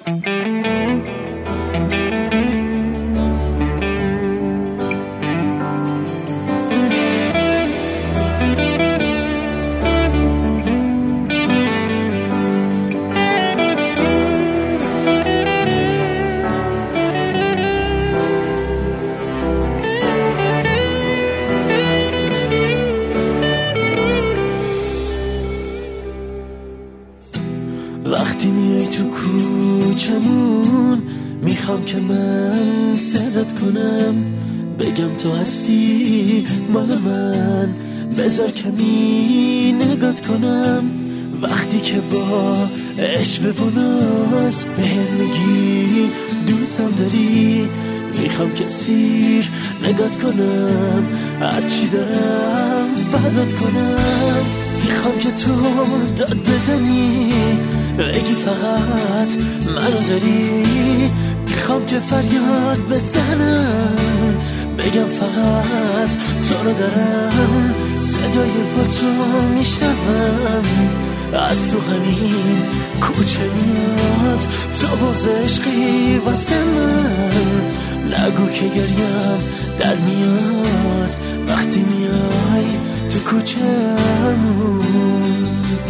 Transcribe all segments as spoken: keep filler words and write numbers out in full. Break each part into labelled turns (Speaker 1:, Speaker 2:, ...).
Speaker 1: وقتی میای تو کوچمون میخوام که من صدات کنم، بگم تو هستی مال من، بذار کمی نگات کنم. وقتی که با عشق و ناز بهم میگی دوستم داری، میخوام که سیر نگات کنم، هرچی دارم فدات کنم. میخوام که تو داد بزنی، بگی فقط منو داری، میخوام که فریاد بزنم، بگم فقط تو رو دارم. صدای پاتو میشنوم از تو همین کوچه میاد، تو بود عشقی واسه من، نگو که گریم در میاد وقتی میای تو کوچه‌مون.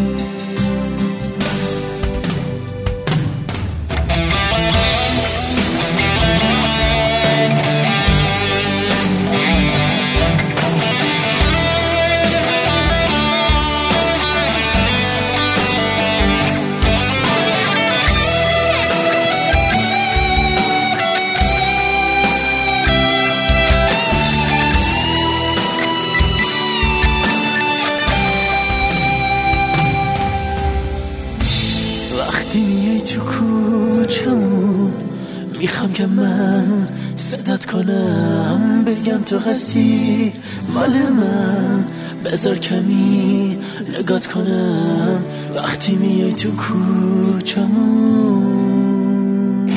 Speaker 1: وقتی میای تو کوچمون میخوام که من صدات کنم، بگم تو هستی مال من، بذار کمی نگات کنم. وقتی میای تو کوچمون،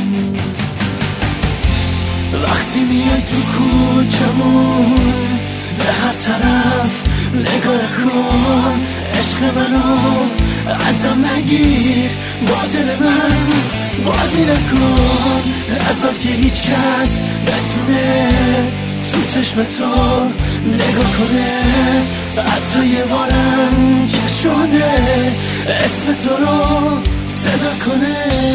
Speaker 1: وقتی میای تو کوچمون، به هر طرف نگاه کن، عشق منو ازم نگیر، با دل من بازی نکن، نذار که هیچ کس بتونه تو چشم تو نگاه کنه. حتی یه بارم که شده اسم تو رو صدا کنه.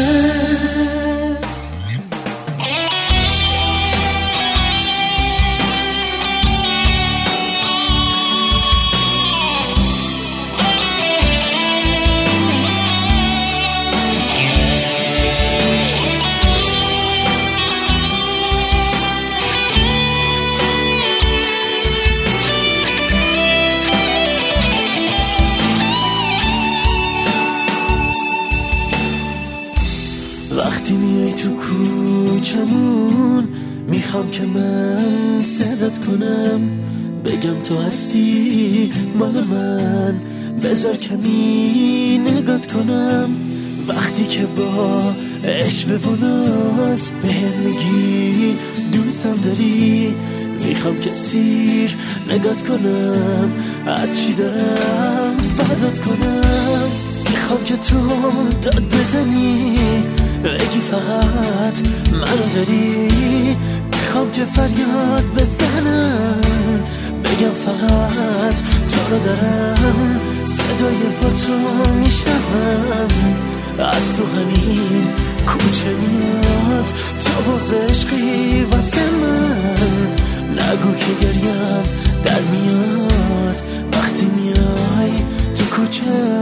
Speaker 1: وقتی میای تو کوچمون میخوام که من صدات کنم، بگم تو هستی مال من، بذار کمی نگات کنم. وقتی که با عشق و ناز بهم میگی دوستم داری، میخوام که سیر نگات کنم، هرچی دارم فدات کنم. میخوام که تو داد بزنی، بگی فقط منو داری، میخوام که فریاد بزنم، بگم فقط تو رو دارم. صدای پاتو میشنوم از تو همین کوچه میاد، تو بود عشقی واسه من، نگو که گریم در میاد وقتی میای تو کوچه